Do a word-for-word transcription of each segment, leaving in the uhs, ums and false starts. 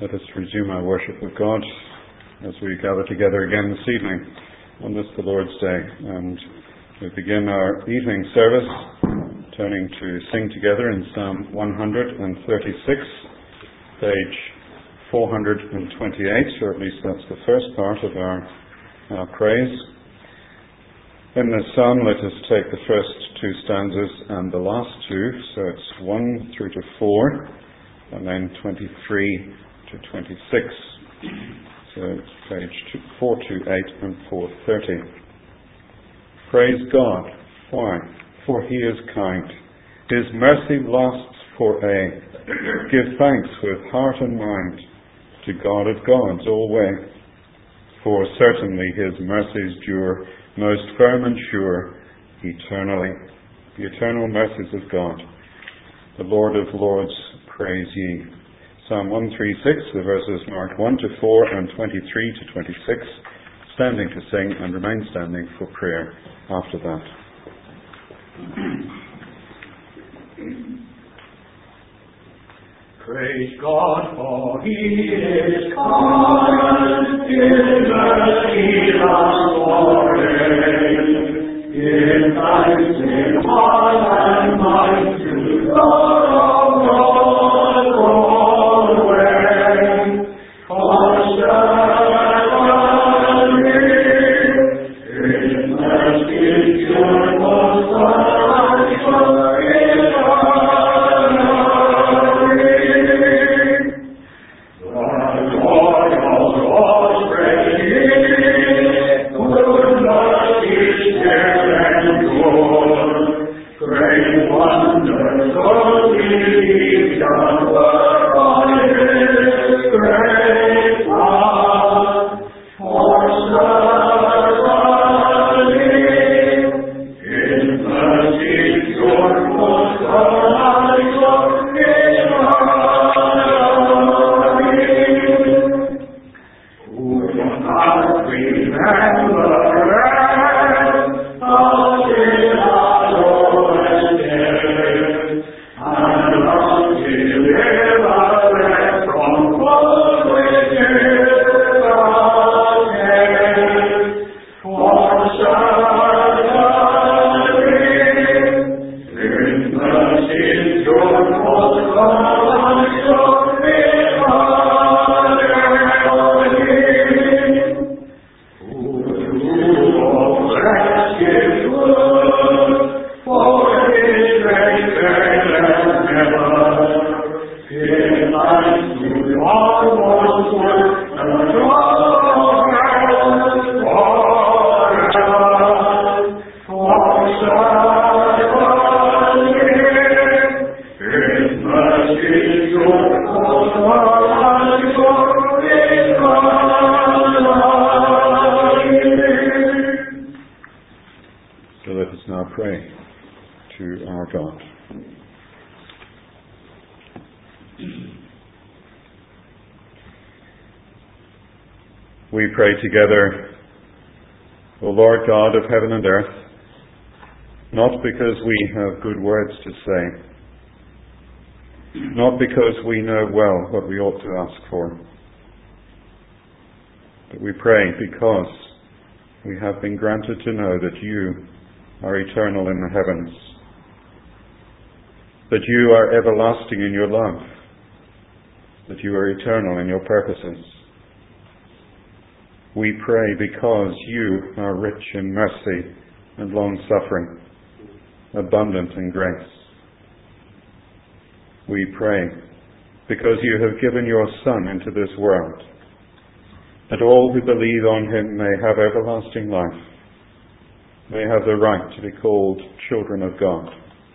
Let us resume our worship of God as we gather together again this evening on this the Lord's Day. And we begin our evening service turning to sing together in Psalm one thirty-six, page four hundred twenty-eight, or at least that's the first part of our, our praise. In this psalm, let us take the first two stanzas and the last two, so it's one through to four, and then twenty-three to twenty-six. So it's page four twenty-eight and four thirty. Praise God. Why? For He is kind. His mercy lasts for aye. Give thanks with heart and mind to God of gods alway. For certainly His mercies dure most firm and sure eternally. The eternal mercies of God. The Lord of Lords, praise ye. Psalm one thirty-six, the verses marked one to four and twenty-three to twenty-six, standing to sing and remain standing for prayer after that. Praise God, for He is kind, His mercy lasts forever. Give thanks in heart and mind to God of God alway. For certainly His mercy endures forever. We pray together, O Lord God of heaven and earth, not because we have good words to say, not because we know well what we ought to ask for, but we pray because we have been granted to know that you are eternal in the heavens, that you are everlasting in your love, that you are eternal in your purposes. We pray because you are rich in mercy and long-suffering, abundant in grace. We pray because you have given your Son into this world, that all who believe on him may have everlasting life, may have the right to be called children of God.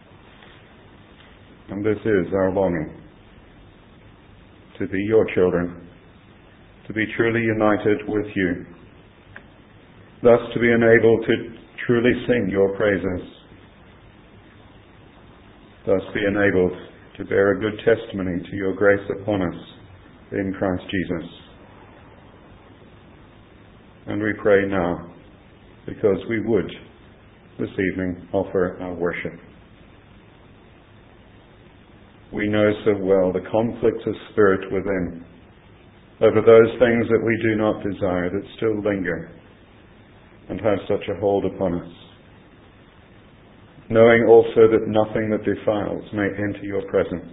And this is our longing, to be your children, to be truly united with you, thus to be enabled to truly sing your praises, thus be enabled to bear a good testimony to your grace upon us in Christ Jesus. And we pray now, because we would this evening offer our worship. We know so well the conflict of spirit within, over those things that we do not desire, that still linger and have such a hold upon us, knowing also that nothing that defiles may enter your presence.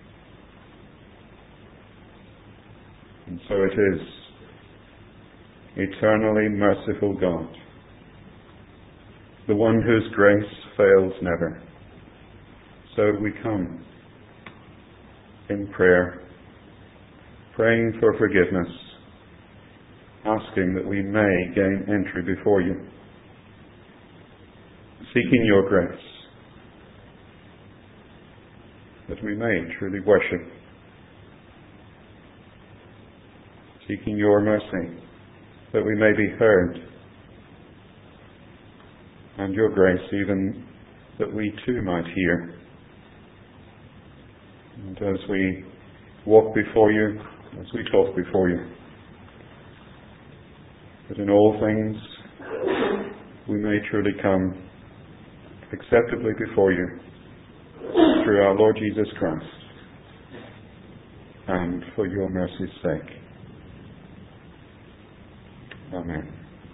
And so it is, eternally merciful God, the one whose grace fails never. So we come in prayer, praying for forgiveness, asking that we may gain entry before you, seeking your grace, that we may truly worship, seeking your mercy, that we may be heard, and your grace even that we too might hear. And as we walk before you, as we talk before you, that in all things we may truly come acceptably before you through our Lord Jesus Christ, and for your mercy's sake. Amen.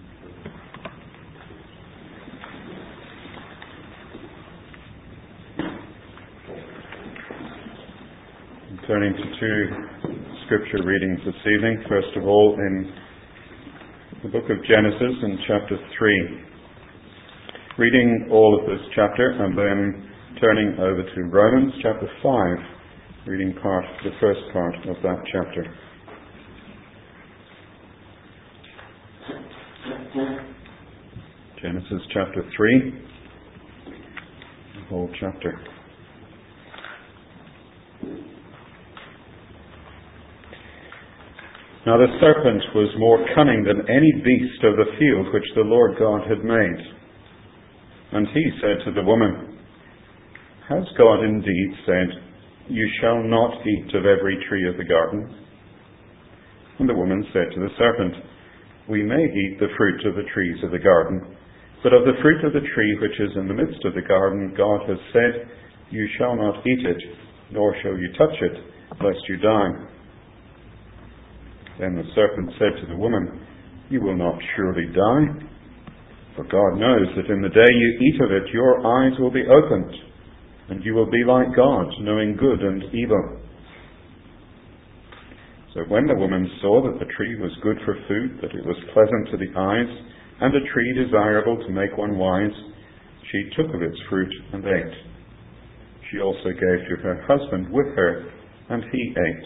I'm turning to two scripture readings this evening. First of all, in the book of Genesis in chapter three. Reading all of this chapter and then turning over to Romans chapter five, reading part, the first part of that chapter. Genesis chapter three, the whole chapter. Now the serpent was more cunning than any beast of the field which the Lord God had made. And he said to the woman, Has God indeed said, You shall not eat of every tree of the garden? And the woman said to the serpent, We may eat the fruit of the trees of the garden, but of the fruit of the tree which is in the midst of the garden, God has said, You shall not eat it, nor shall you touch it, lest you die. Then the serpent said to the woman, You will not surely die, for God knows that in the day you eat of it, your eyes will be opened, and you will be like God, knowing good and evil. So when the woman saw that the tree was good for food, that it was pleasant to the eyes, and a tree desirable to make one wise, she took of its fruit and ate. She also gave to her husband with her, and he ate.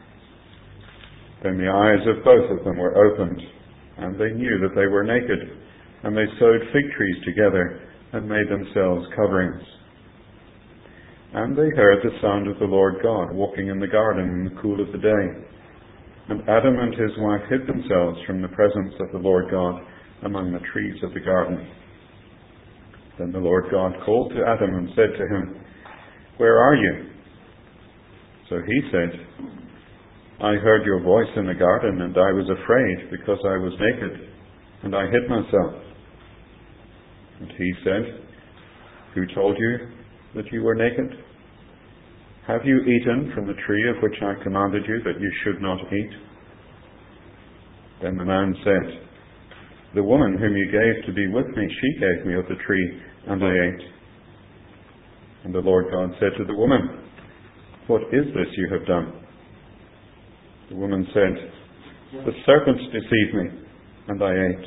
Then the eyes of both of them were opened, and they knew that they were naked, and they sewed fig trees together, and made themselves coverings. And they heard the sound of the Lord God walking in the garden in the cool of the day. And Adam and his wife hid themselves from the presence of the Lord God among the trees of the garden. Then the Lord God called to Adam and said to him, Where are you? So he said, I heard your voice in the garden, and I was afraid, because I was naked, and I hid myself. And he said, Who told you that you were naked? Have you eaten from the tree of which I commanded you that you should not eat? Then the man said, The woman whom you gave to be with me, she gave me of the tree, and I ate. And the Lord God said to the woman, What is this you have done? The woman said, The serpent deceived me, and I ate.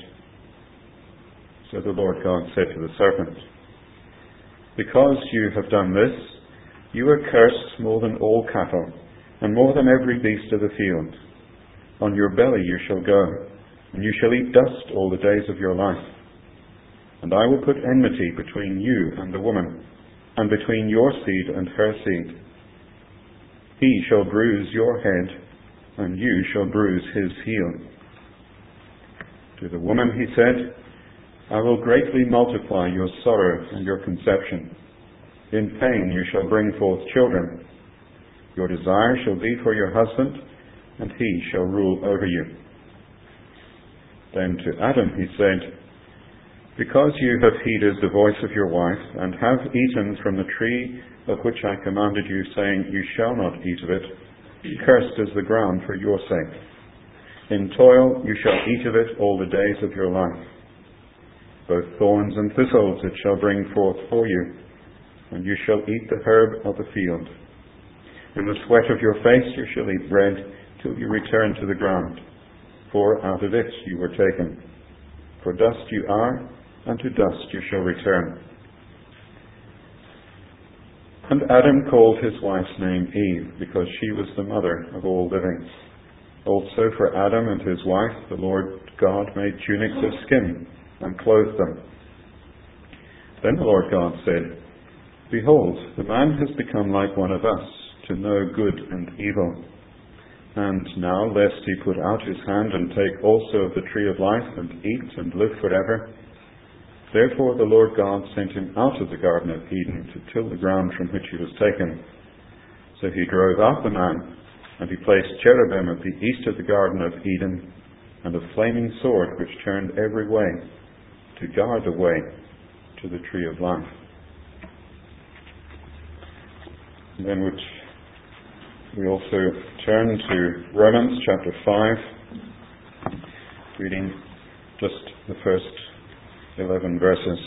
So the Lord God said to the serpent, Because you have done this, you are cursed more than all cattle, and more than every beast of the field. On your belly you shall go, and you shall eat dust all the days of your life. And I will put enmity between you and the woman, and between your seed and her seed. He shall bruise your head, and you shall bruise his heel. To the woman he said, I will greatly multiply your sorrow and your conception. In pain you shall bring forth children. Your desire shall be for your husband, and he shall rule over you. Then to Adam he said, Because you have heeded the voice of your wife, and have eaten from the tree of which I commanded you, saying, You shall not eat of it, cursed is the ground for your sake. In toil you shall eat of it all the days of your life. Both thorns and thistles it shall bring forth for you, and you shall eat the herb of the field. In the sweat of your face you shall eat bread till you return to the ground, for out of it you were taken. For dust you are, and to dust you shall return. And Adam called his wife's name Eve, because she was the mother of all living. Also for Adam and his wife the Lord God made tunics of skin, and clothed them. Then the Lord God said, Behold, the man has become like one of us, to know good and evil. And now, lest he put out his hand and take also of the tree of life, and eat and live forever, therefore the Lord God sent him out of the Garden of Eden to till the ground from which he was taken. So he drove out the man, and he placed cherubim at the east of the Garden of Eden, and a flaming sword which turned every way, to guard the way to the tree of life. And then which we also turn to Romans chapter five, reading just the first eleven verses.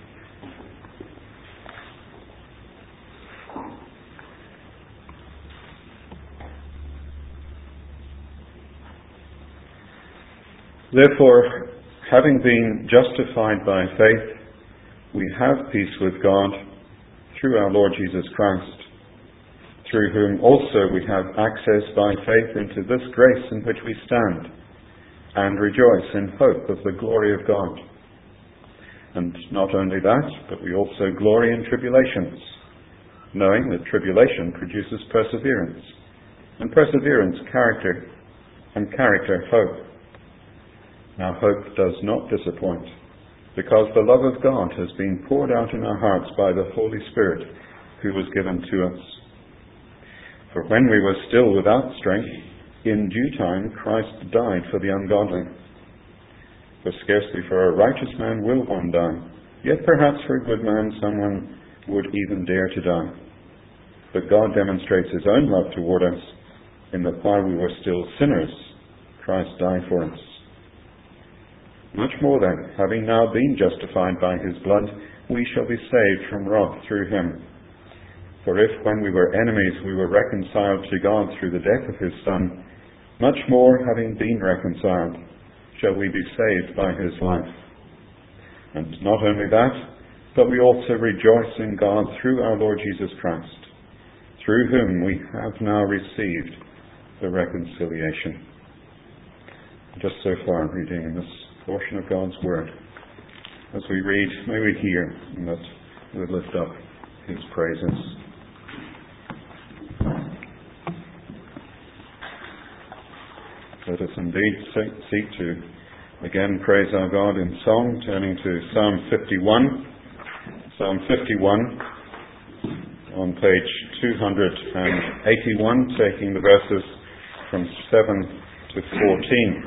Therefore, having been justified by faith, we have peace with God through our Lord Jesus Christ, through whom also we have access by faith into this grace in which we stand, and rejoice in hope of the glory of God. And not only that, but we also glory in tribulations, knowing that tribulation produces perseverance, and perseverance character, and character hope. Now hope does not disappoint, because the love of God has been poured out in our hearts by the Holy Spirit who was given to us. For when we were still without strength, in due time Christ died for the ungodly. For scarcely for a righteous man will one die, yet perhaps for a good man someone would even dare to die. But God demonstrates his own love toward us, in that while we were still sinners, Christ died for us. Much more then, having now been justified by his blood, we shall be saved from wrath through him. For if, when we were enemies, we were reconciled to God through the death of his Son, much more, having been reconciled, shall we be saved by his life. And not only that, but we also rejoice in God through our Lord Jesus Christ, through whom we have now received the reconciliation. Just so far, reading in this portion of God's Word. As we read, may we hear and that we lift up his praises. Let us indeed seek to again praise our God in song, turning to Psalm fifty-one. Psalm fifty-one on page two hundred eighty-one, taking the verses from seven to fourteen.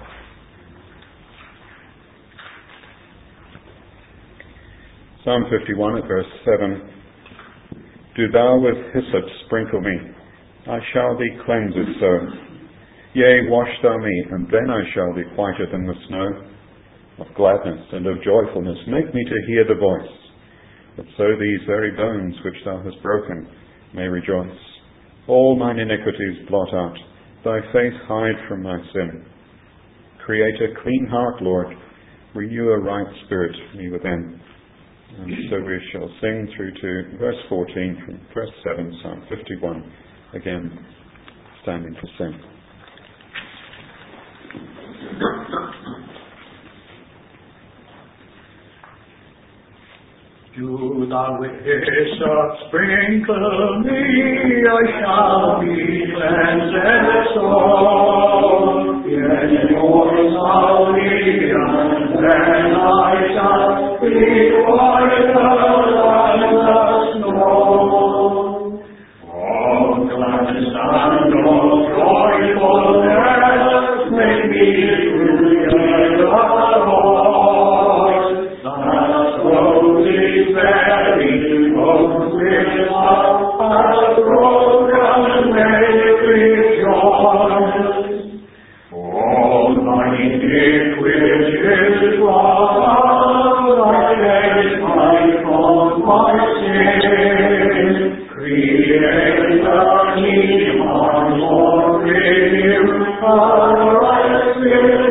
Psalm fifty-one at verse seven. Do thou with hyssop sprinkle me, I shall be cleansed so. Yea, wash thou me, and then I shall be whiter than the snow. Of gladness and of joyfulness make me to hear the voice, that so these very bones which thou hast broken may rejoice. All mine iniquities blot out, thy face hide from my sin. Create a clean heart, Lord, renew a right spirit in me within. And so we shall sing through to verse fourteen from verse seven, Psalm fifty-one, again standing for sing. Do thou with hyssop sprinkle me, I shall be cleansed so. Yes, yours I'll be, and then I shall be whiter than the snow. Oh, gladness and of joyfulness make me to hear the voice, that so these very bones which thou hast broken may rejoice. iniquities wrong, I lay my from my sin. Create a clean heart, Lord, renew a right spirit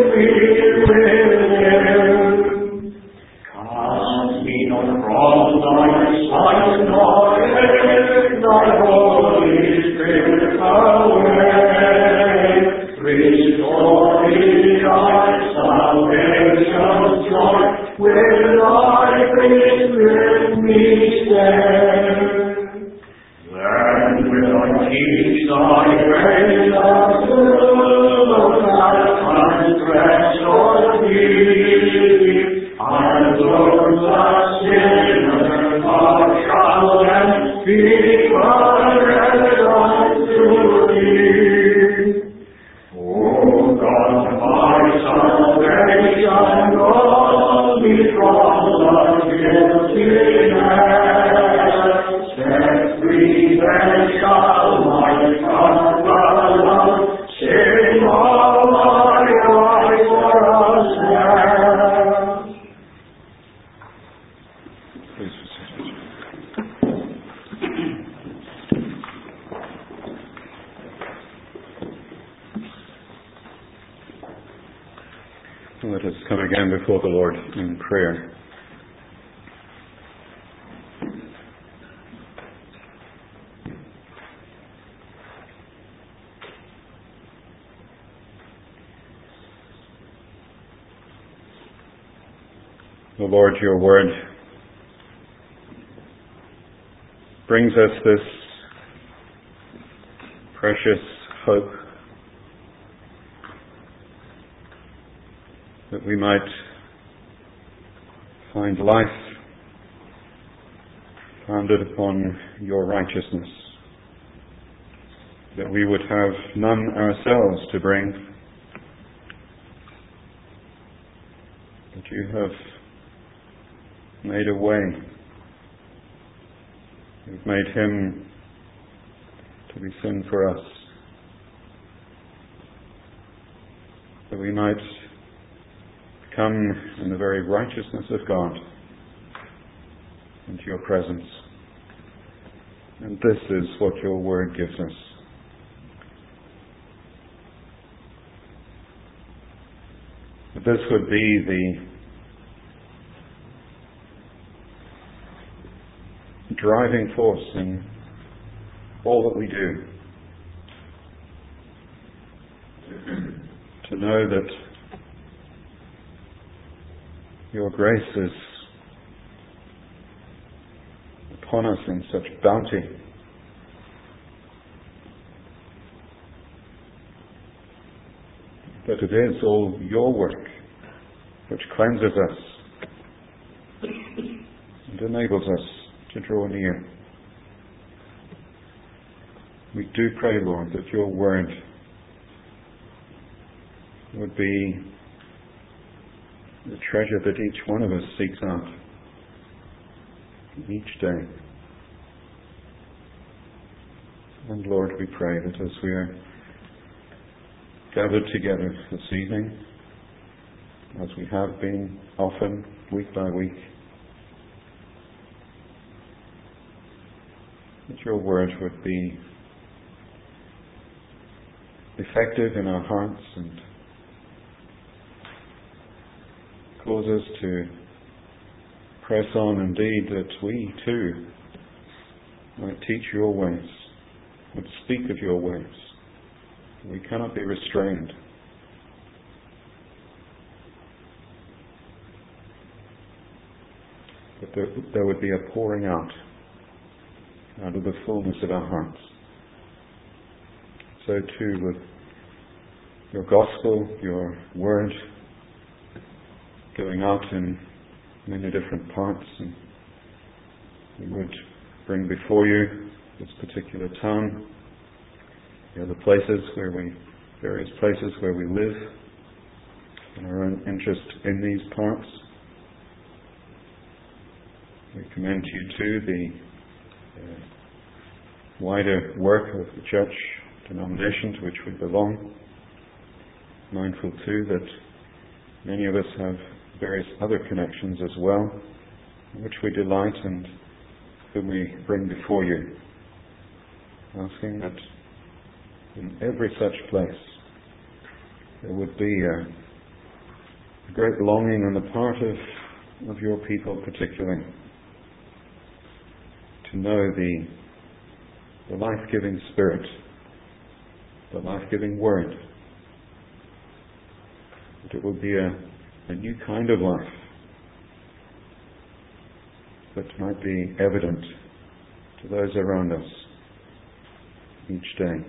within. Cast me not from thy sight, nor take thy Holy Spirit away. Restore me thy salvation's joy, with thy grace with me stand. Then will I teach thy grace unto those that transgress or deep, and those that sinners are shall then be converted unto thee. O God, my salvation, call me from the guilty hand. Set free, then shall my comfort love sing all my righteousness. Please be seated. Let us come again before the Lord in prayer. O Lord, your word brings us this precious hope that we might find life founded upon your righteousness, that we would have none ourselves to bring, that you have made a way. You've made him to be sin for us, that we might come in the very righteousness of God into your presence. And this is what your word gives us. That this would be the driving force in all that we do. To know that your grace is upon us in such bounty, that it is all your work which cleanses us and enables us to draw near. We do pray, Lord, that your word would be the treasure that each one of us seeks out each day. And Lord, we pray that as we are gathered together this evening, as we have been often, week by week, that your word would be effective in our hearts and cause us to press on indeed, that we too might teach your ways, would speak of your ways. We cannot be restrained. But there, there would be a pouring out out of the fullness of our hearts. So too with your gospel, your word, going out in many different parts, and we would bring before you this particular town, the other places where we, various places where we live, and our own interest in these parts. We commend to you too the uh, wider work of the church denomination to which we belong, mindful too that Many of us have various other connections as well, in which we delight and whom we bring before you, asking that in every such place there would be a, a great longing on the part of, of your people particularly to know the, the life-giving Spirit, the life-giving Word, that it will be a, a new kind of life that might be evident to those around us each day.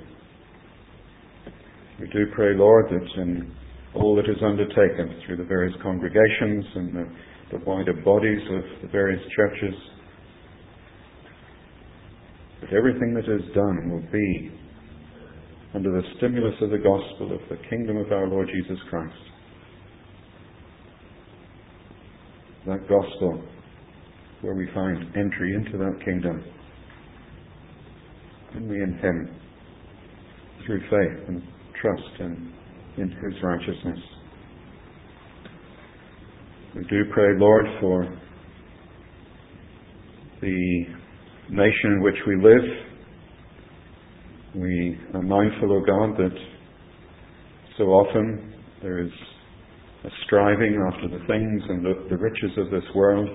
We do pray, Lord, that in all that is undertaken through the various congregations and the, the wider bodies of the various churches, that everything that is done will be under the stimulus of the gospel of the kingdom of our Lord Jesus Christ. That gospel where we find entry into that kingdom, only in Him, through faith and trust in, in His righteousness. We do pray, Lord, for the nation in which we live. We are mindful, O God, that so often there is a striving after the things and the, the riches of this world.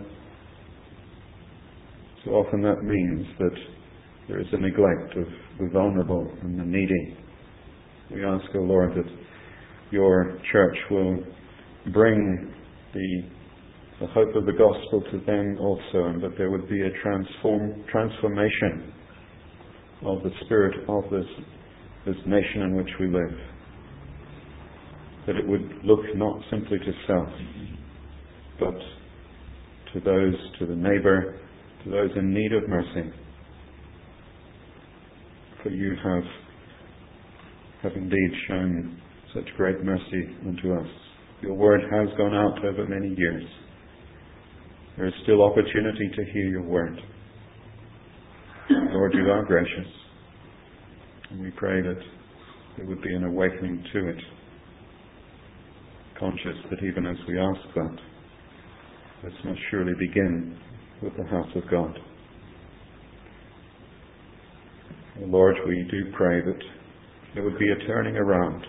So often that means that there is a neglect of the vulnerable and the needy. We ask, O Lord, that your church will bring the, the hope of the gospel to them also, and that there would be a transform, transformation of the spirit of this, this nation in which we live. That it would look not simply to self, but to those, to the neighbour, to those in need of mercy. For you have, have indeed shown such great mercy unto us. Your word has gone out over many years. There is still opportunity to hear your word. Lord, you are gracious. And we pray that there would be an awakening to it. Conscious that even as we ask that, this must surely begin with the house of God. Lord, we do pray that there would be a turning around,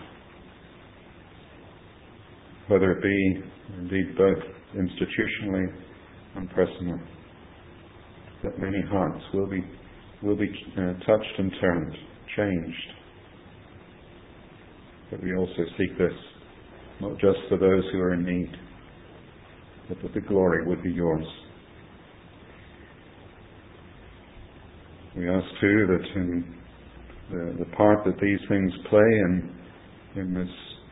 whether it be indeed both institutionally and personally, that many hearts will be will be uh, touched and turned, changed. But we also seek this not just for those who are in need, but that the glory would be yours. We ask too that in the, the part that these things play in, in this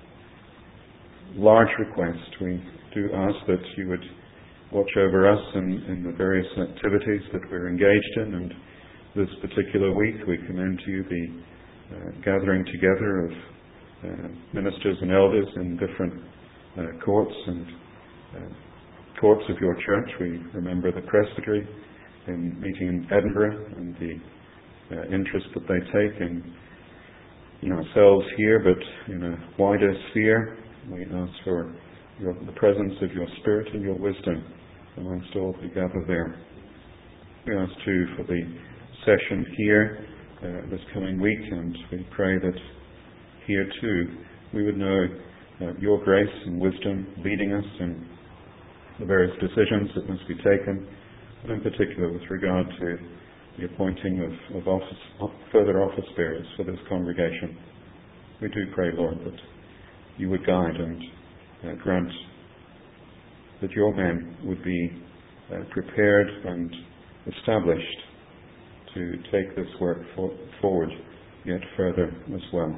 large request, we do ask that you would watch over us in, in the various activities that we're engaged in. And this particular week we commend to you the uh, gathering together of uh, ministers and elders in different uh, courts and uh, courts of your church. We remember the presbytery in meeting in Edinburgh and the uh, interest that they take in, in ourselves here, but in a wider sphere. We ask for your, the presence of your Spirit and your wisdom amongst all who gather there. We ask too for the session here uh, this coming week, and we pray that here too we would know uh, your grace and wisdom leading us in the various decisions that must be taken, and in particular with regard to the appointing of, of office, further office bearers for this congregation. We do pray, Lord, that you would guide and uh, grant that your men would be uh, prepared and established to take this work for, forward yet further as well.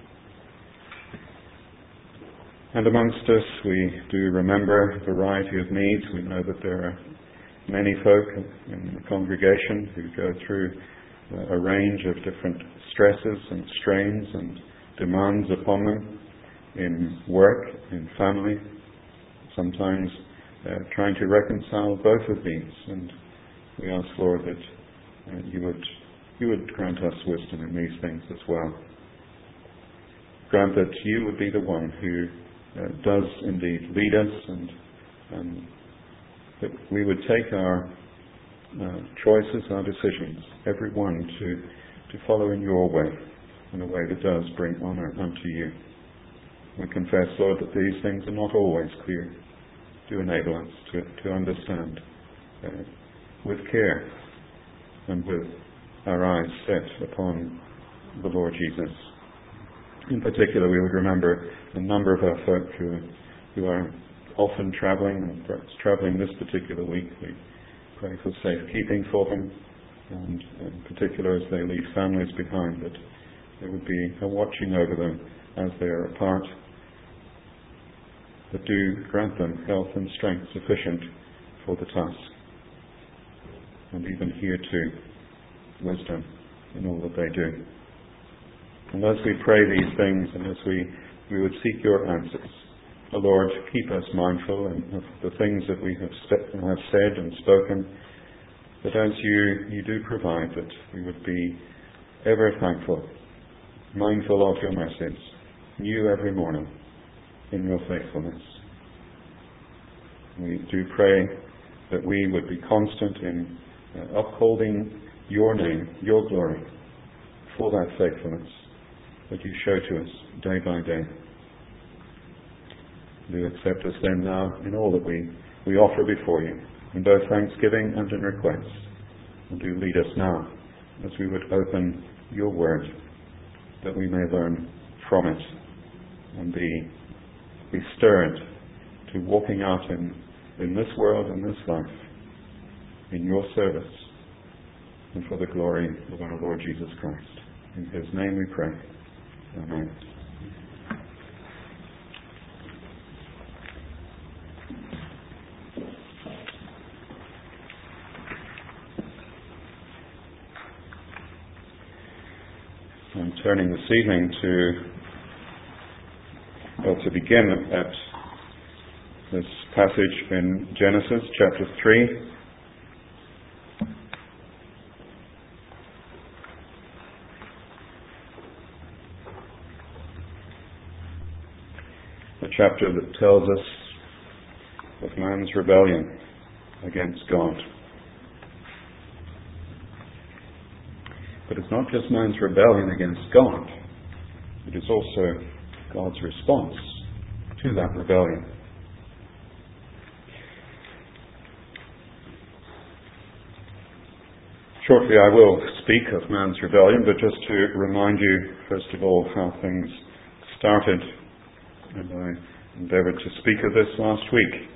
And amongst us we do remember a variety of needs. We know that there are many folk in the congregation who go through uh, a range of different stresses and strains and demands upon them in work, in family, sometimes uh, trying to reconcile both of these. And we ask, Lord, that uh, you would you would grant us wisdom in these things as well. Grant that you would be the one who uh, does indeed lead us, and um, that we would take our uh, choices, our decisions, every one to, to follow in your way, in a way that does bring honour unto you. We confess, Lord, that these things are not always clear. Do enable us to, to understand uh, with care and with our eyes set upon the Lord Jesus. In particular, we would remember a number of our folk who, who are often travelling, and perhaps travelling this particular week. We pray for safekeeping for them, and in particular as they leave families behind, that there would be a watching over them as they are apart, but do grant them health and strength sufficient for the task, and even here too, wisdom in all that they do. And as we pray these things, and as we, we would seek your answers, O Lord, keep us mindful of the things that we have, st- have said and spoken, that as you, you do provide, that we would be ever thankful, mindful of your mercies, new every morning in your faithfulness. We do pray that we would be constant in uh, upholding your name, your glory, for that faithfulness that you show to us day by day. Do accept us then now in all that we, we offer before you, in both thanksgiving and in request. And do lead us now as we would open your word, that we may learn from it and be, be stirred to walking out in, in this world and this life, in your service, and for the glory of our Lord Jesus Christ. In his name we pray. Amen. I'm turning this evening to, well, to begin at this passage in Genesis chapter three. The chapter that tells us of man's rebellion against God. But it's not just man's rebellion against God, it is also God's response to that rebellion. Shortly I will speak of man's rebellion, but just to remind you, first of all, how things started. And I endeavoured to speak of this last week.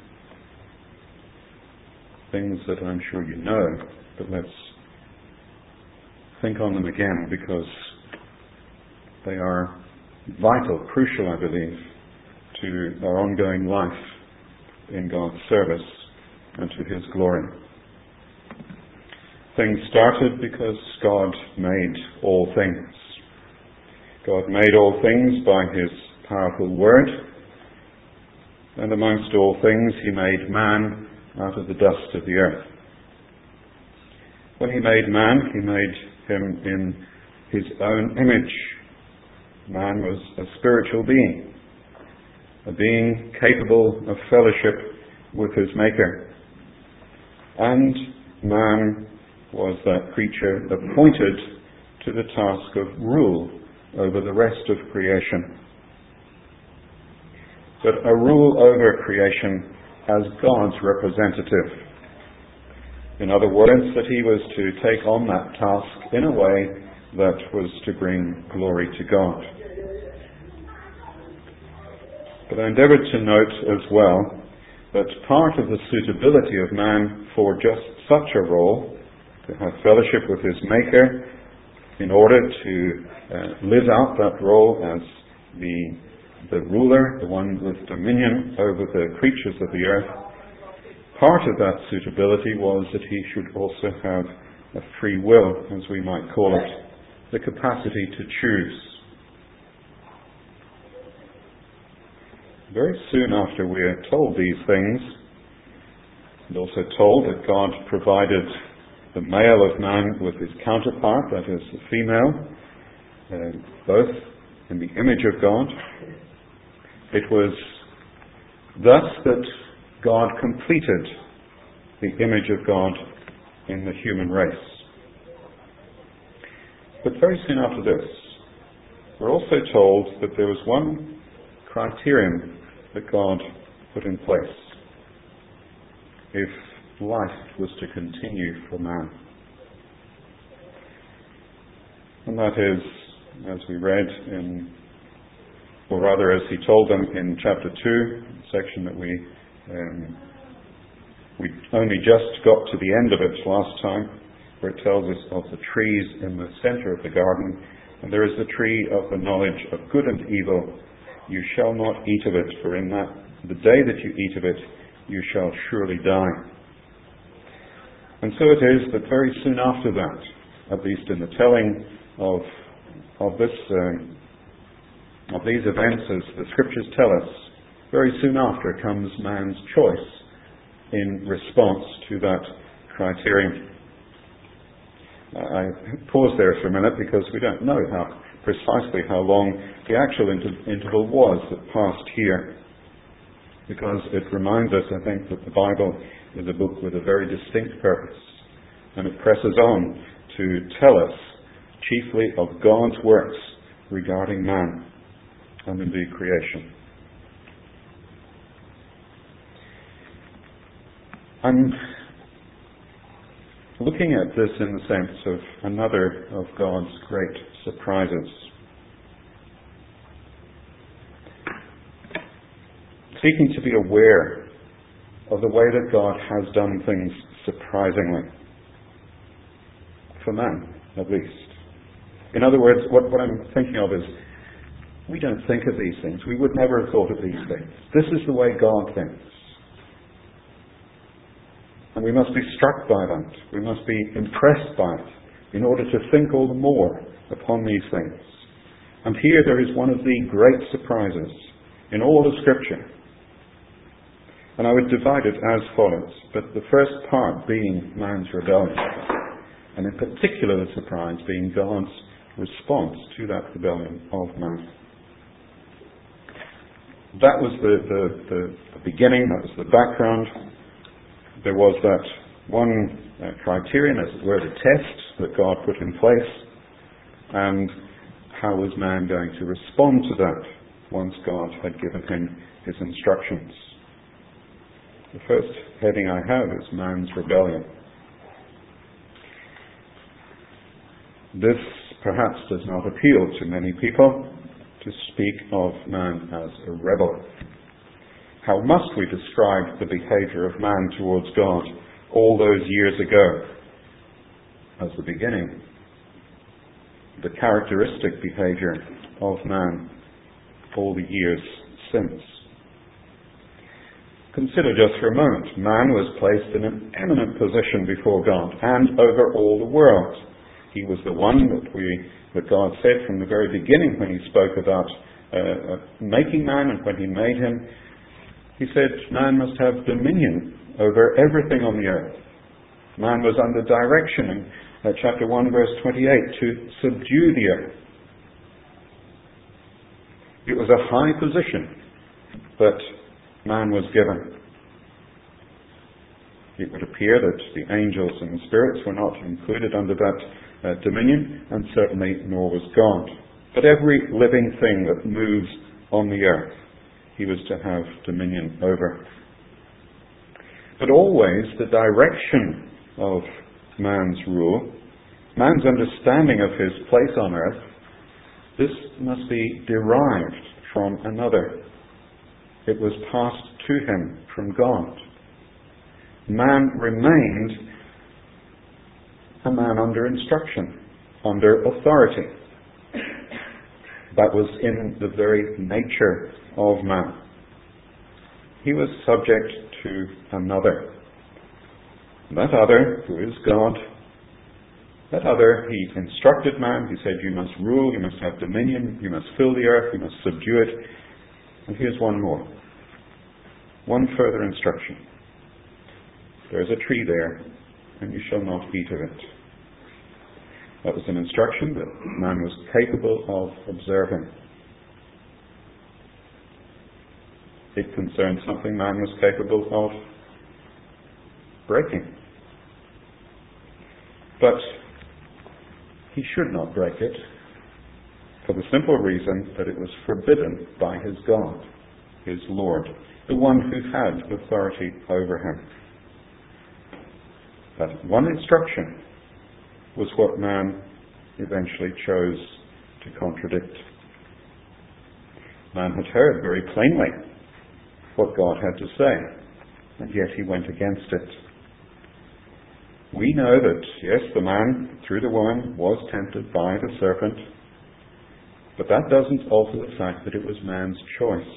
Things that I'm sure you know, but let's think on them again, because they are vital, crucial, I believe, to our ongoing life in God's service and to his glory. Things started because God made all things. God made all things by his powerful word, and amongst all things he made man out of the dust of the earth. When he made man, he made him in his own image. Man was a spiritual being, a being capable of fellowship with his Maker. And man was that creature appointed to the task of rule over the rest of creation. But a rule over creation as God's representative. In other words, that he was to take on that task in a way that was to bring glory to God. But I endeavoured to note as well that part of the suitability of man for just such a role, to have fellowship with his Maker, in order to uh, live out that role as the the ruler, the one with dominion over the creatures of the earth, part of that suitability was that he should also have a free will, as we might call it, the capacity to choose. Very soon after we are told these things, and also told that God provided the male of man with his counterpart, that is the female, uh, both in the image of God, it was Thus that God completed the image of God in the human race. But very soon after this, we're also told that there was one criterion that God put in place if life was to continue for man. And that is, as we read in, or rather as he told them in chapter two, the section that we um, we only just got to the end of it last time, where it tells us of the trees in the center of the garden, and there is the tree of the knowledge of good and evil. You shall not eat of it, for in that the day that you eat of it, you shall surely die. And so it is that very soon after that, at least in the telling of of this uh, of these events, as the scriptures tell us, very soon after comes man's choice in response to that criterion. I pause there for a minute because we don't know how precisely how long the actual inter- interval was that passed here, because it reminds us, I think, that the Bible is a book with a very distinct purpose, and it presses on to tell us chiefly of God's works regarding man and indeed creation. I'm looking at this in the sense of another of God's great surprises. Seeking to be aware of the way that God has done things surprisingly. For man, at least. In other words, what, what I'm thinking of is, we don't think of these things. We would never have thought of these things. This is the way God thinks. And we must be struck by that. We must be impressed by it in order to think all the more upon these things. And here there is one of the great surprises in all of Scripture. And I would divide it as follows, but the first part being man's rebellion, and in particular the surprise being God's response to that rebellion of man. That was the, the, the, the beginning, that was the background. There was that one uh, criterion, as it were, the test that God put in place, and how was man going to respond to that once God had given him his instructions. The first heading I have is man's rebellion. This perhaps does not appeal to many people, to speak of man as a rebel. How must we describe the behavior of man towards God all those years ago as the beginning? The characteristic behavior of man all the years since. Consider just for a moment, man was placed in an eminent position before God and over all the world. He was the one that we that God said from the very beginning when he spoke about uh, making man, and when he made him, he said man must have dominion over everything on the earth. Man was under direction in uh, chapter one verse twenty-eight to subdue the earth. It was a high position that man was given. It would appear that the angels and the spirits were not included under that uh, dominion, and certainly nor was God. But every living thing that moves on the earth, he was to have dominion over. But always the direction of man's rule, man's understanding of his place on earth, this must be derived from another. It was passed to him from God. Man remained a man under instruction, under authority. That was in the very nature of man. He was subject to another. That other, who is God, that other, he instructed man. He said, you must rule, you must have dominion, you must fill the earth, you must subdue it. And here's one more. One further instruction. There is a tree there, and you shall not eat of it. That was an instruction that man was capable of observing. It concerned something man was capable of breaking. But he should not break it, for the simple reason that it was forbidden by his God, his Lord, the one who had authority over him. That one instruction was what man eventually chose to contradict. Man had heard very plainly what God had to say, and yet he went against it. We know that, yes, the man, through the woman, was tempted by the serpent, but that doesn't alter the fact that it was man's choice.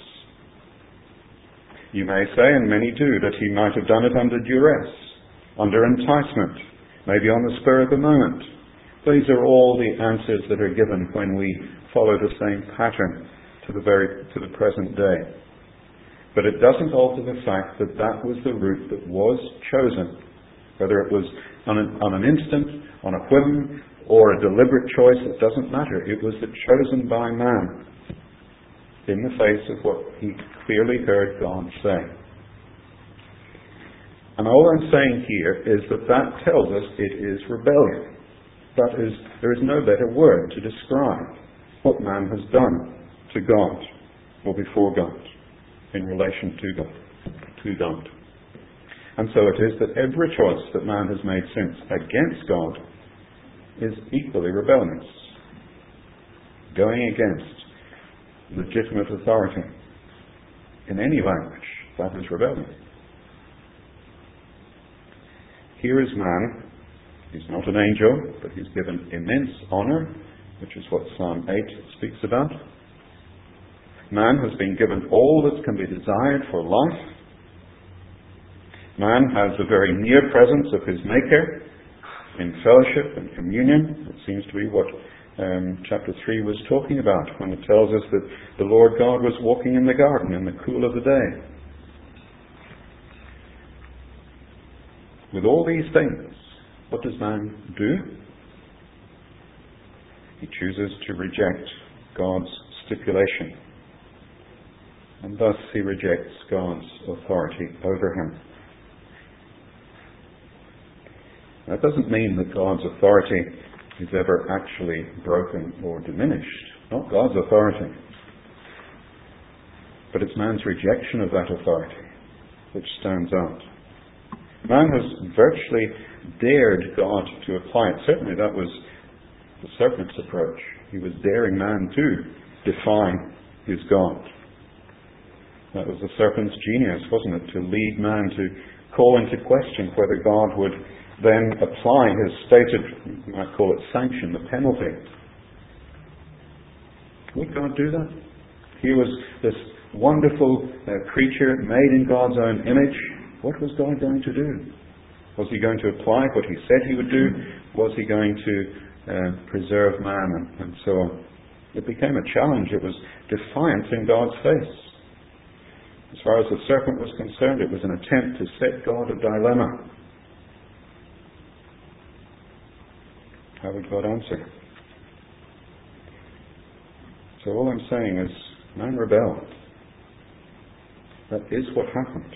You may say, and many do, that he might have done it under duress, under enticement, maybe on the spur of the moment. These are all the answers that are given when we follow the same pattern to the very to the present day. But it doesn't alter the fact that that was the route that was chosen, whether it was on an, on an instant, on a whim, or a deliberate choice. It doesn't matter. It was the chosen by man in the face of what he clearly heard God say. And all I'm saying here is that that tells us it is rebellion. That is, there is no better word to describe what man has done to God or before God in relation to God. To God. And so it is that every choice that man has made since against God is equally rebellious. Going against legitimate authority in any language, that is rebellion. Here is man. He's not an angel, but he's given immense honour, which is what Psalm eight speaks about. Man has been given all that can be desired for life. Man has the very near presence of his Maker in fellowship and communion. It seems to be what um, chapter three was talking about when it tells us that the Lord God was walking in the garden in the cool of the day. With all these things, what does man do? He chooses to reject God's stipulation. And thus he rejects God's authority over him. That doesn't mean that God's authority is ever actually broken or diminished. Not God's authority. But it's man's rejection of that authority which stands out. Man has virtually dared God to apply it. Certainly that was the serpent's approach. He was daring man to defy his God. That was the serpent's genius, wasn't it? To lead man to call into question whether God would then apply his stated, you might call it sanction, the penalty. Would God do that? He was this wonderful uh, creature made in God's own image. What was God going to do? Was he going to apply what he said he would do? Was he going to uh, preserve man and, and so on? It became a challenge. It was defiance in God's face. As far as the serpent was concerned, it was an attempt to set God a dilemma. How would God answer? So all I'm saying is, man rebelled. That is what happened.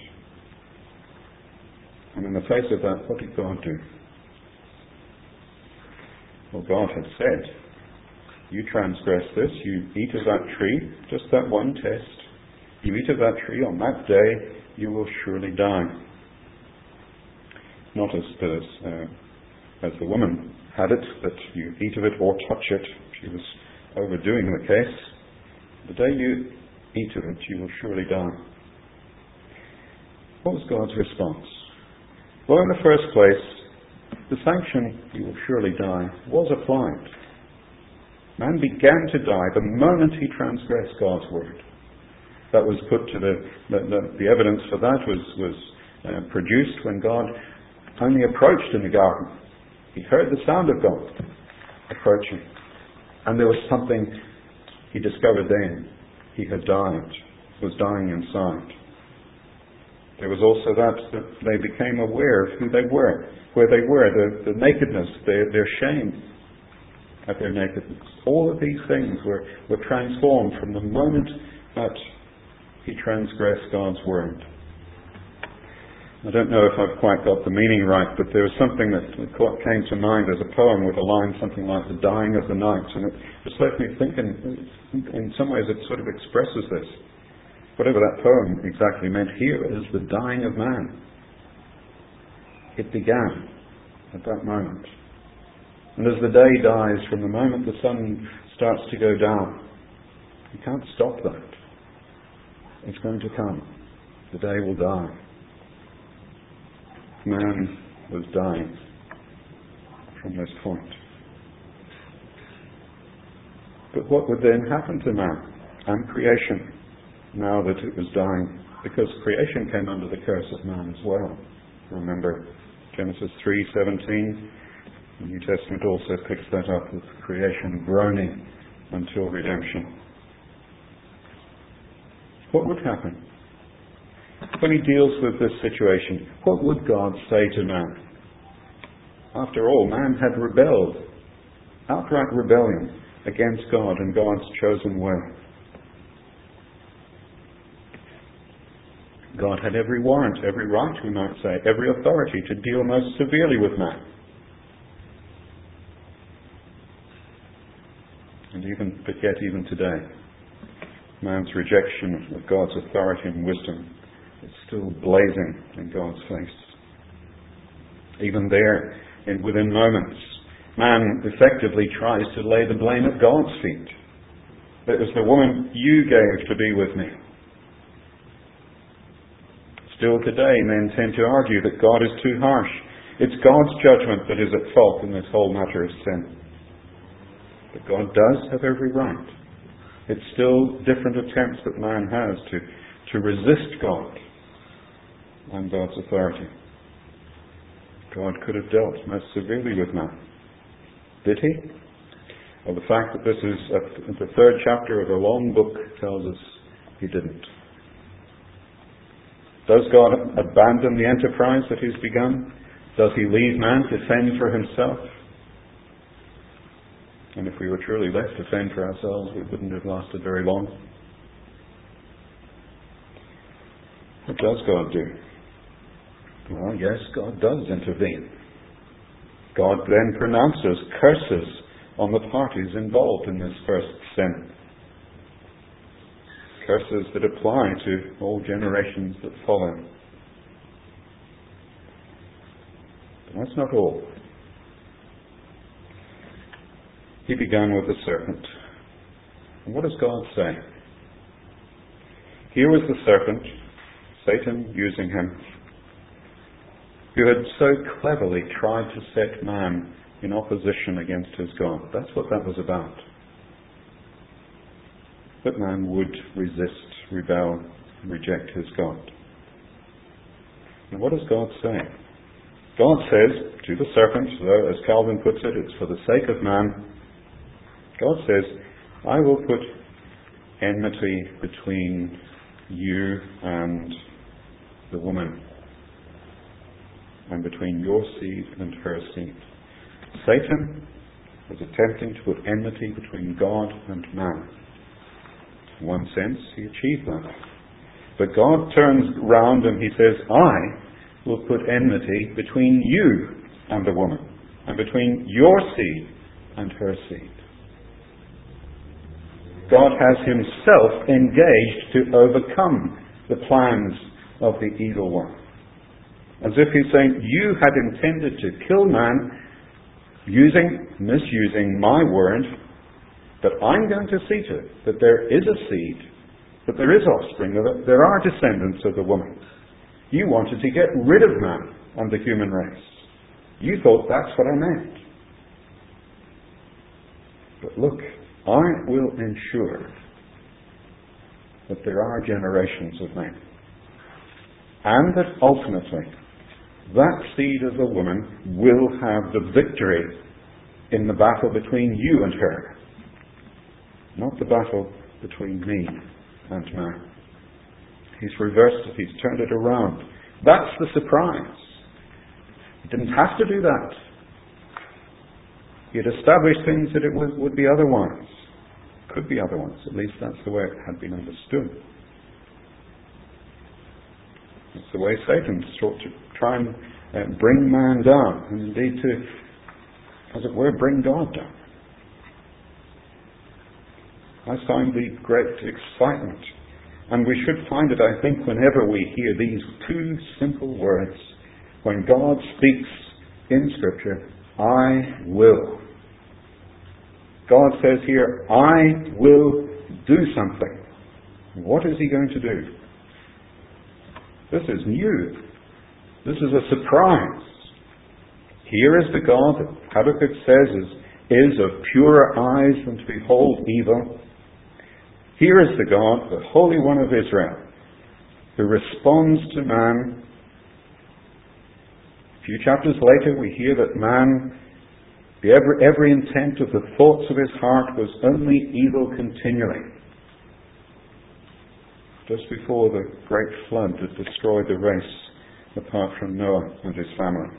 And in the face of that, what did God do? Well, God had said, you transgress this, you eat of that tree, just that one test. You eat of that tree, on that day you will surely die. Not as, as, uh, as the woman had it, that you eat of it or touch it. She was overdoing the case. The day you eat of it, you will surely die. What was God's response? Well, in the first place, the sanction, you will surely die, was applied. Man began to die the moment he transgressed God's word. That was put to the, the, the, the evidence for that was, was uh, produced when God only approached in the garden. He heard the sound of God approaching. And there was something he discovered then. He had died, was dying inside. There was also that, that they became aware of who they were, where they were, the, the nakedness, their, their shame at their nakedness. All of these things were, were transformed from the moment that he transgressed God's word. I don't know if I've quite got the meaning right, but there was something that came to mind as a poem with a line something like the dying of the night, and it just left me thinking, in some ways it sort of expresses this. Whatever that poem exactly meant here is the dying of man. It began at that moment. And as the day dies, from the moment the sun starts to go down, you can't stop that. It's going to come. The day will die. Man was dying from this point. But what would then happen to man and creation now that it was dying? Because creation came under the curse of man as well. Remember Genesis three seventeen. The New Testament also picks that up with creation groaning until redemption. What would happen? When he deals with this situation, what would God say to man? After all, man had rebelled, outright rebellion against God and God's chosen way. God had every warrant, every right, we might say, every authority to deal most severely with man. And even, but yet even today, man's rejection of God's authority and wisdom is still blazing in God's face. Even there, in, within moments, man effectively tries to lay the blame at God's feet. It was the woman you gave to be with me. Still today, men tend to argue that God is too harsh. It's God's judgment that is at fault in this whole matter of sin. But God does have every right. It's still different attempts that man has to, to resist God and God's authority. God could have dealt most severely with man. Did he? Well, the fact that this is a, the third chapter of a long book tells us he didn't. Does God abandon the enterprise that he's begun? Does he leave man to fend for himself? And if we were truly left to fend for ourselves, we wouldn't have lasted very long. What does God do? Well, yes, God does intervene. God then pronounces curses on the parties involved in this first sin. Curses that apply to all generations that follow. But that's not all. He began with the serpent. And what does God say? Here was the serpent, Satan using him, who had so cleverly tried to set man in opposition against his God. That's what that was about. That man would resist, rebel, reject his God. And what does God say? God says to the serpent, though as Calvin puts it, it's for the sake of man, God says, I will put enmity between you and the woman, and between your seed and her seed. Satan was attempting to put enmity between God and man. In one sense, he achieved that. But God turns round and he says, I will put enmity between you and the woman, and between your seed and her seed. God has himself engaged to overcome the plans of the evil one. As if he's saying, you had intended to kill man using, misusing my word, but I'm going to see to it that there is a seed, that there is offspring, that there are descendants of the woman. You wanted to get rid of man and the human race. You thought that's what I meant. But look, I will ensure that there are generations of men, and that ultimately that seed of the woman will have the victory in the battle between you and her, not the battle between me and man. He's reversed it, he's turned it around. That's the surprise. He didn't have to do that. He had established things that it was, would be otherwise. Could be otherwise. At least that's the way it had been understood. It's the way Satan sought to try and uh, bring man down, and indeed to, as it were, bring God down. I find the great excitement, and we should find it, I think, whenever we hear these two simple words. When God speaks in Scripture, I will. God says here, I will do something. What is He going to do? This is new. This is a surprise. Here is the God that Habakkuk says is, is of purer eyes than to behold evil. Here is the God, the Holy One of Israel, who responds to man. A few chapters later we hear that man, every, every intent of the thoughts of his heart was only evil continually. Just before the great flood that destroyed the race apart from Noah and his family.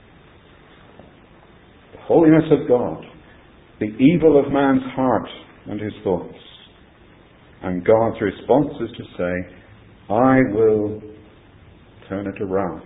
The holiness of God, the evil of man's heart and his thoughts. And God's response is to say, I will turn it around.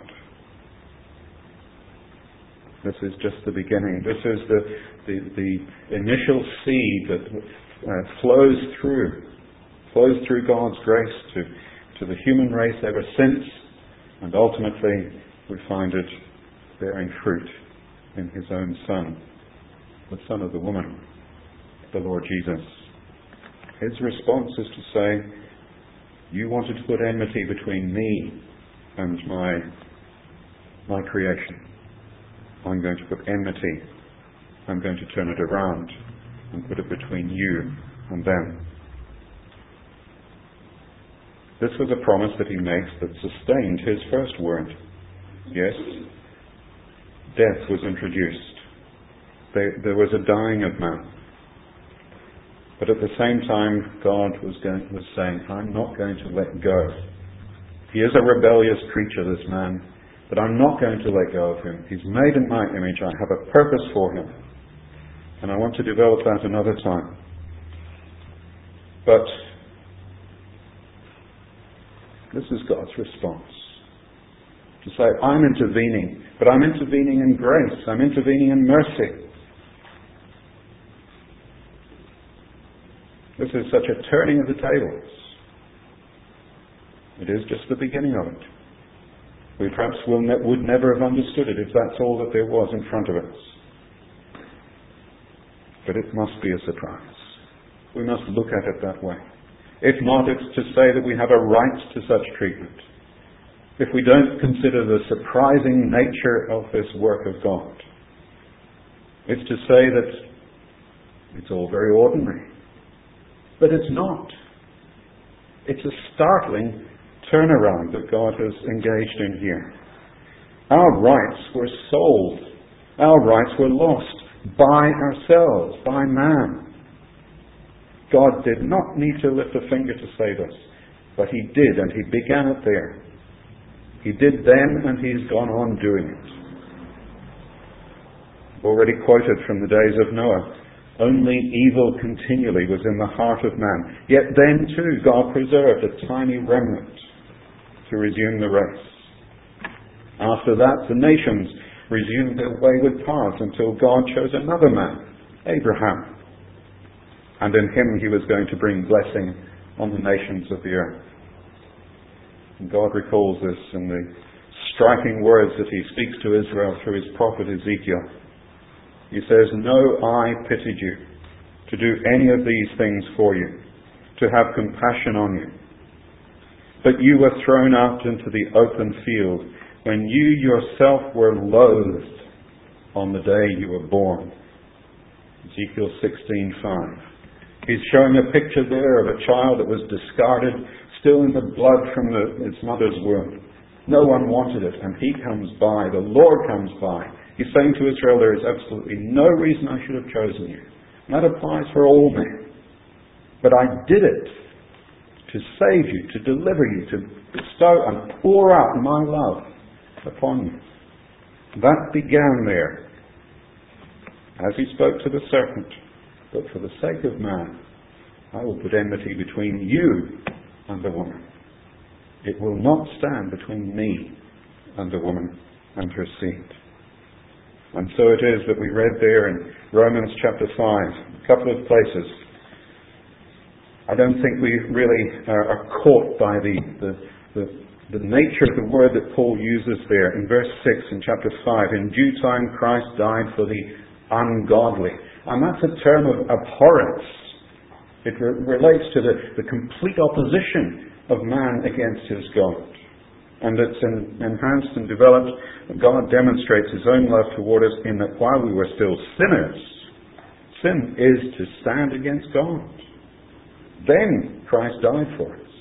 This is just the beginning. This is the, the, the initial seed that uh, flows through, flows through God's grace to, to the human race ever since, and ultimately we find it bearing fruit in His own Son, the Son of the woman, the Lord Jesus. His response is to say, you wanted to put enmity between me and my, my creation. I'm going to put enmity. I'm going to turn it around and put it between you and them. This was a promise that He makes that sustained His first word. Yes, death was introduced. There, there was a dying of man. But at the same time, God was, going, was saying, I'm not going to let go. He is a rebellious creature, this man, but I'm not going to let go of him. He's made in my image. I have a purpose for him. And I want to develop that another time. But this is God's response. To say, I'm intervening, but I'm intervening in grace. I'm intervening in mercy. This is such a turning of the tables. It is just the beginning of it. We perhaps will ne- would never have understood it if that's all that there was in front of us. But it must be a surprise. We must look at it that way. If not, it's to say that we have a right to such treatment. If we don't consider the surprising nature of this work of God, it's to say that it's all very ordinary. But it's not. It's a startling turnaround that God has engaged in here. Our rights were sold. Our rights were lost by ourselves, by man. God did not need to lift a finger to save us, but He did, and He began it there. He did then, and He's gone on doing it. Already quoted from the days of Noah. Only evil continually was in the heart of man. Yet then too God preserved a tiny remnant to resume the race. After that the nations resumed their wayward paths until God chose another man, Abraham. And in him He was going to bring blessing on the nations of the earth. And God recalls this in the striking words that He speaks to Israel through His prophet Ezekiel. He says, no eye pitied you to do any of these things for you, to have compassion on you. But you were thrown out into the open field when you yourself were loathed on the day you were born. Ezekiel sixteen five. He's showing a picture there of a child that was discarded, still in the blood from the, its mother's womb. No one wanted it, and He comes by, the Lord comes by. He's saying to Israel, there is absolutely no reason I should have chosen you. And that applies for all men. But I did it to save you, to deliver you, to bestow and pour out my love upon you. That began there, as He spoke to the serpent. But for the sake of man, I will put enmity between you and the woman, It will not stand between me and the woman and her seed. And so it is that we read there in Romans chapter five, a couple of places. I don't think we really are, are caught by the, the, the, the nature of the word that Paul uses there. In verse six in chapter five, in due time Christ died for the ungodly. And that's a term of abhorrence. It re- relates to the, the complete opposition of man against his God. And it's en- enhanced and developed. God demonstrates his own love toward us in that while we were still sinners, sin is to stand against God. Then Christ died for us.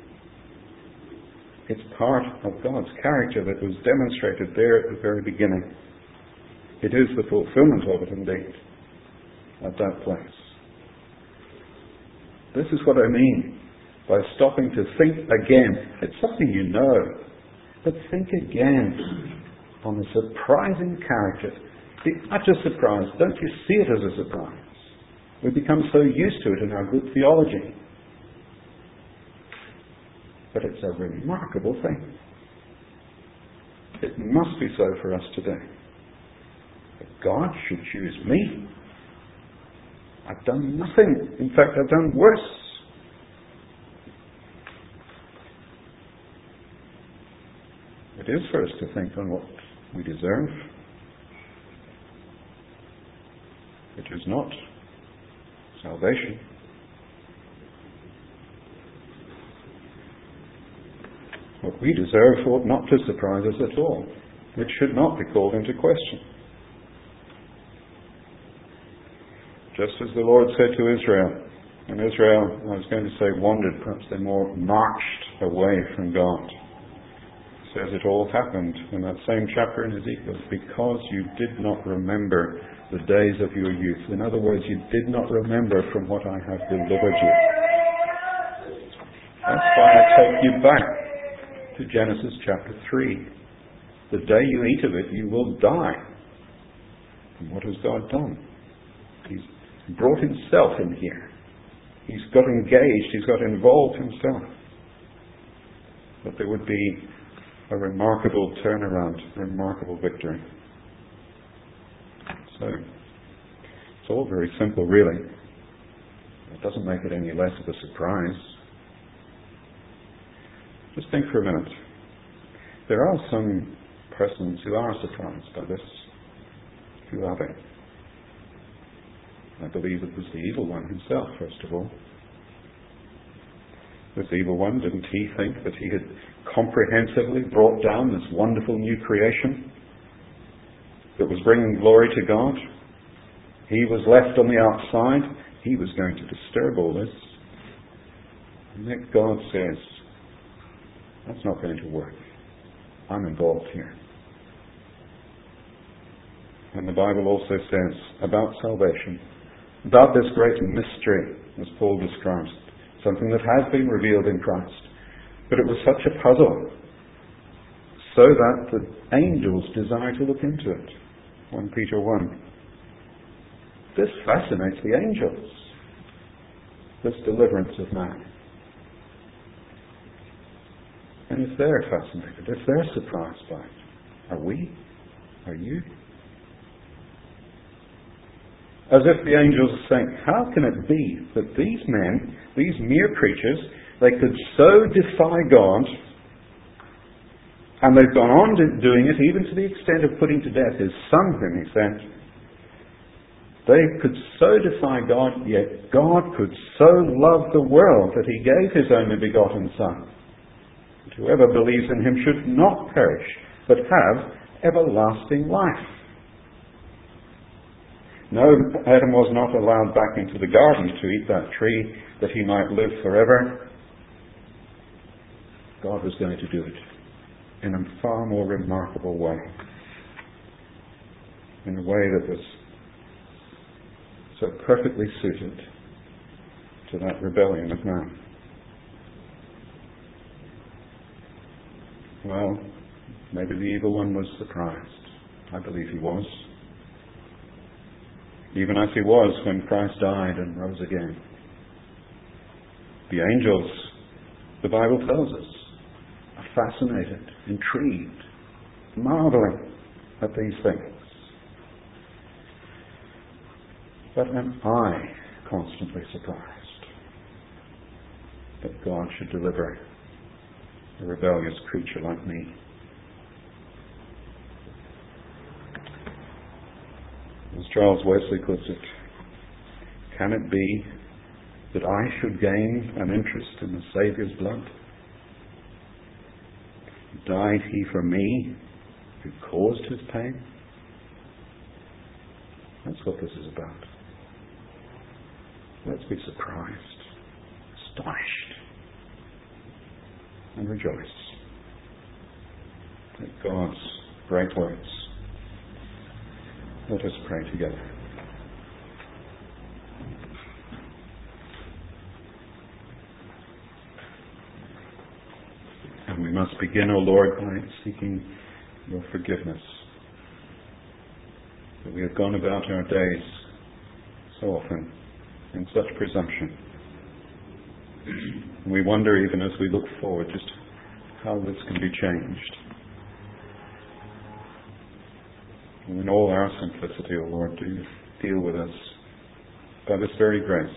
It's part of God's character that was demonstrated there at the very beginning. It is the fulfillment of it indeed at that place. This is what I mean by stopping to think again. It's something you know, but think again on the surprising character, the utter surprise. Don't you see it as a surprise? We become so used to it in our good theology. But it's a remarkable thing. It must be so for us today. That God should choose me. I've done nothing. In fact, I've done worse. It is for us to think on what we deserve. It is not salvation. What we deserve ought not to surprise us at all. It should not be called into question. Just as the Lord said to Israel, and Israel, I was going to say wandered, perhaps they more marched away from God. It says it all happened in that same chapter in Ezekiel, because you did not remember the days of your youth. In other words, you did not remember from what I have delivered you. That's why I take you back to Genesis chapter three. The day you eat of it, you will die. And what has God done? He's brought himself in here. He's got engaged, he's got involved himself. That there would be a remarkable turnaround, a remarkable victory. So, it's all very simple, really. It doesn't make it any less of a surprise. Just think for a minute. There are some persons who are surprised by this. Who are they? I believe it was the evil one himself, first of all. This evil one, didn't he think that he had comprehensively brought down this wonderful new creation that was bringing glory to God? He was left on the outside. He was going to disturb all this. And yet God says, that's not going to work. I'm involved here. And the Bible also says about salvation, about this great mystery, as Paul describes it, something that has been revealed in Christ. But it was such a puzzle, so that the angels desire to look into it. First Peter one. This fascinates the angels, this deliverance of man. And if they're fascinated, if they're surprised by it, are we? Are you? As if the angels are saying, how can it be that these men, these mere creatures, they could so defy God, and they've gone on doing it even to the extent of putting to death his son whom he sent. They could so defy God, yet God could so love the world that he gave his only begotten Son. And whoever believes in him should not perish, but have everlasting life. No, Adam was not allowed back into the garden to eat that tree that he might live forever. God was going to do it in a far more remarkable way. In a way that was so perfectly suited to that rebellion of man. Well, maybe the evil one was surprised. I believe he was. Even as he was when Christ died and rose again. The angels, the Bible tells us, fascinated, intrigued, marveling at these things. But am I constantly surprised that God should deliver a rebellious creature like me? As Charles Wesley puts it, can it be that I should gain an interest in the Saviour's blood? Died he for me who caused his pain? That's what this is about. Let's be surprised, astonished, and rejoice at God's great words. Let us pray together. And we must begin, O Lord, by seeking your forgiveness. That we have gone about our days so often in such presumption. And we wonder, even as we look forward, just how this can be changed. And in all our simplicity, O Lord, do deal with us by this very grace.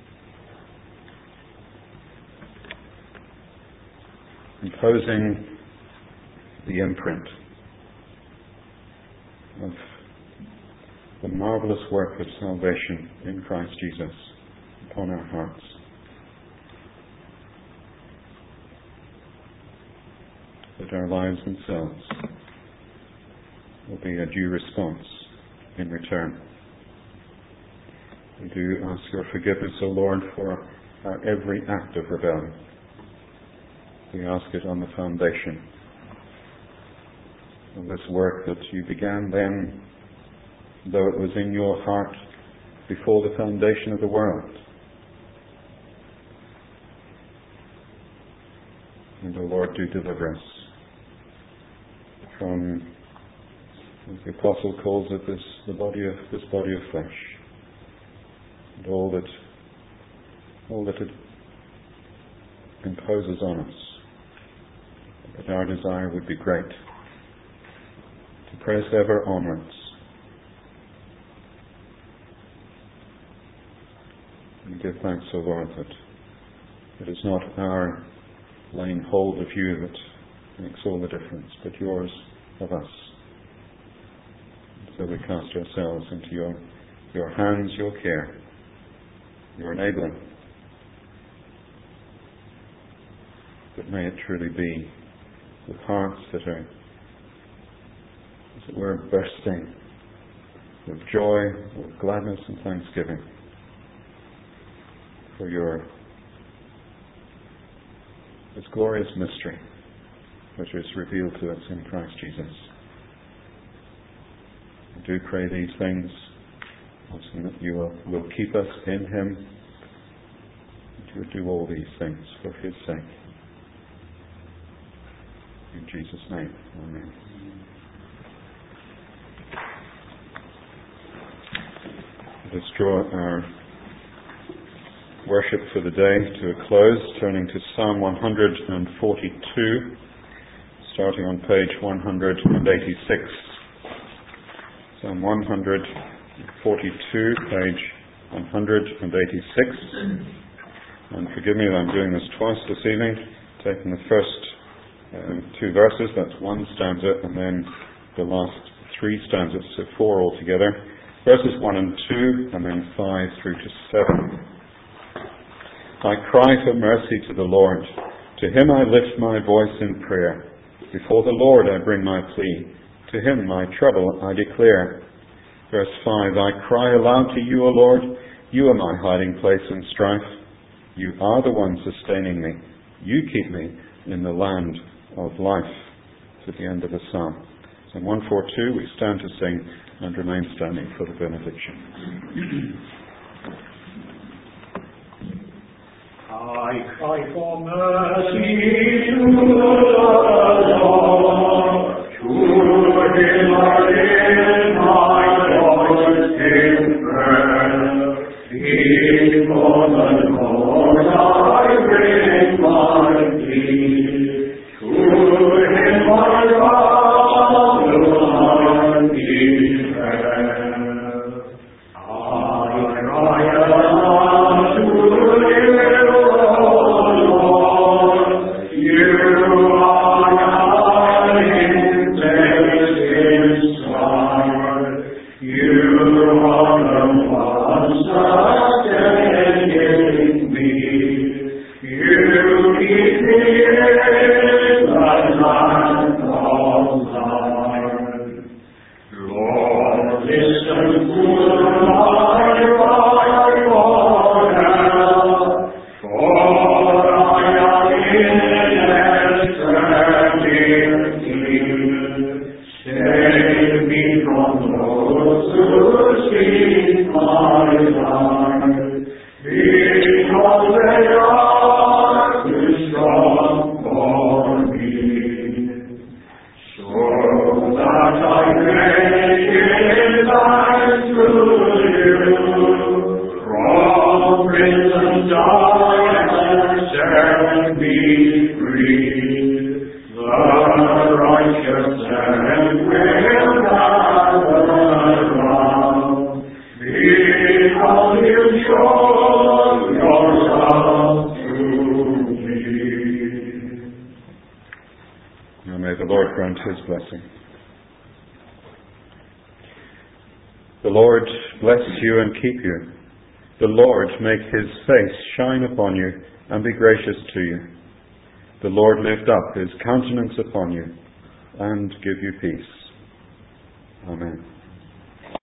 Imposing the imprint of the marvelous work of salvation in Christ Jesus upon our hearts. That our lives themselves will be a due response in return. We do ask your forgiveness, O Lord, for our every act of rebellion. We ask it on the foundation of this work that you began then, though it was in your heart before the foundation of the world. And, O Lord, do deliver us from, as the Apostle calls it, this the body of this body of flesh, and all that all that it imposes on us. That our desire would be great to press ever onwards. And give thanks, O Lord, that it is not our laying hold of you that makes all the difference, but yours of us. So we cast ourselves into your, your hands, your care, your enabling. But may it truly be with hearts that are, as it were, bursting with joy, with gladness and thanksgiving for your this glorious mystery which is revealed to us in Christ Jesus. I do pray these things, asking that you will, will keep us in him, and you will do all these things for his sake. In Jesus' name, amen. Let us draw our worship for the day to a close, turning to Psalm one forty-two, starting on page one eighty-six. Psalm one forty-two, page one eighty-six. And forgive me that I'm doing this twice this evening, taking the first um, two verses, that's one stanza, and then the last three stanzas, so four altogether. Verses one and two, and then five through to seven. I cry for mercy to the Lord. To him I lift my voice in prayer. Before the Lord I bring my plea. To him my trouble I declare. Verse five, I cry aloud to you, O Lord. You are my hiding place in strife. You are the one sustaining me. You keep me in the land of life. To the end of the psalm. In one forty-two we stand to sing and remain standing for the benediction. I cry for mercy to the Lord. To him I lift my voice in prayer. Before the Lord I bring my plea. To The Lord bless you and keep you. The Lord make his face shine upon you and be gracious to you. The Lord lift up his countenance upon you and give you peace. Amen.